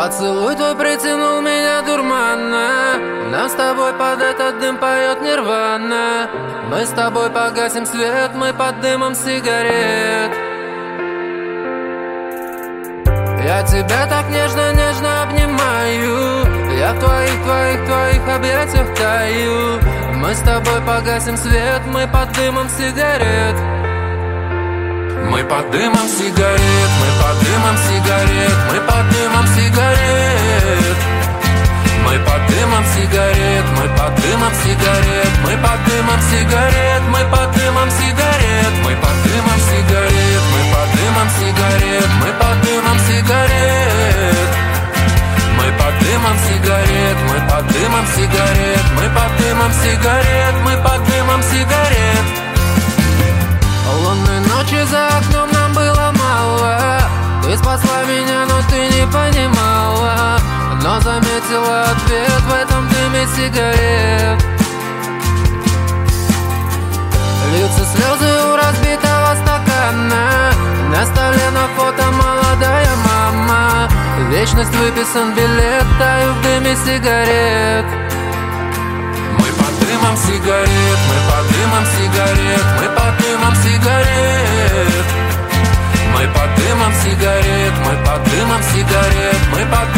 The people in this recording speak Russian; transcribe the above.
Поцелуй твой притянул меня дурманно. Нам с тобой под этот дым поет Нирвана. Мы с тобой погасим свет, мы под дымом сигарет. Я тебя так нежно обнимаю. Я в твоих объятиях таю. Мы с тобой погасим свет, мы под дымом сигарет. Мы под дымом сигарет, мы под дымом сигарет, мы под дымом сигарет. Мы под дымом сигарет, мы под дымом сигарет, мы под дымом сигарет, мы под дымом сигарет, мы под дымом сигарет, мы под дымом сигарет, мы под дымом сигарет. Мы под дымом сигарет, мы под дымом сигарет, мы под дымом сигарет, мы под дымом сигарет. Лунной ночи за окном нам было мало. Ты спасла меня, но ты не понимала. Но заметила ответ в этом дыме сигарет. Льются слезы у разбитого стакана. На столе на фото молодая мама. В вечность выписан билет, таю в дыме сигарет. Мы под дымом сигарет, мы под дымом сигарет, мы под дымом сигарет. Мы под дымом сигарет, мы под дымом сигарет, мы под